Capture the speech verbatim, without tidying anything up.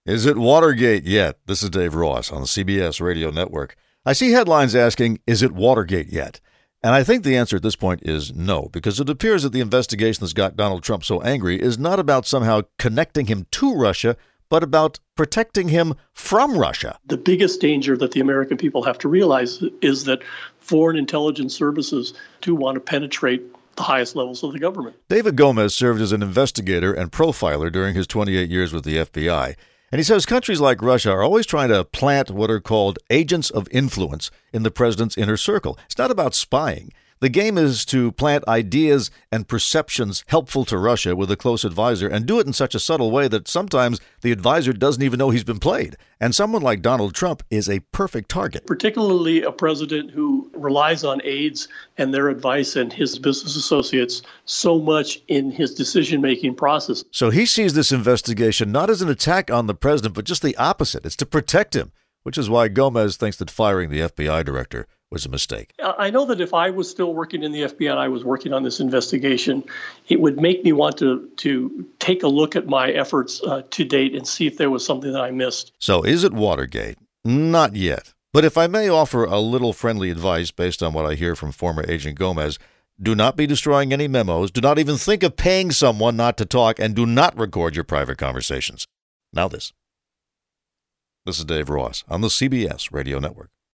Is it Watergate yet? This is Dave Ross on the C B S Radio Network. I see headlines asking, is it Watergate yet? And I think the answer at this point is no, because it appears that the investigation that's got Donald Trump so angry is not about somehow connecting him to Russia, but about protecting him from Russia. The biggest danger that the American people have to realize is that foreign intelligence services do want to penetrate the highest levels of the government. David Gomez served as an investigator and profiler during his twenty-eight years with the F B I. And he says countries like Russia are always trying to plant what are called agents of influence in the president's inner circle. It's not about spying. The game is to plant ideas and perceptions helpful to Russia with a close advisor and do it in such a subtle way that sometimes the advisor doesn't even know he's been played. And someone like Donald Trump is a perfect target. Particularly a president who relies on aides and their advice and his business associates so much in his decision-making process. So he sees this investigation not as an attack on the president, but just the opposite. It's to protect him, which is why Gomez thinks that firing the F B I director was a mistake. I know that if I was still working in the F B I and I was working on this investigation, it would make me want to to take a look at my efforts uh, to date and see if there was something that I missed. So is it Watergate? Not yet. But if I may offer a little friendly advice based on what I hear from former Agent Gomez, do not be destroying any memos, do not even think of paying someone not to talk, and do not record your private conversations. Now this. This is Dave Ross on the C B S Radio Network.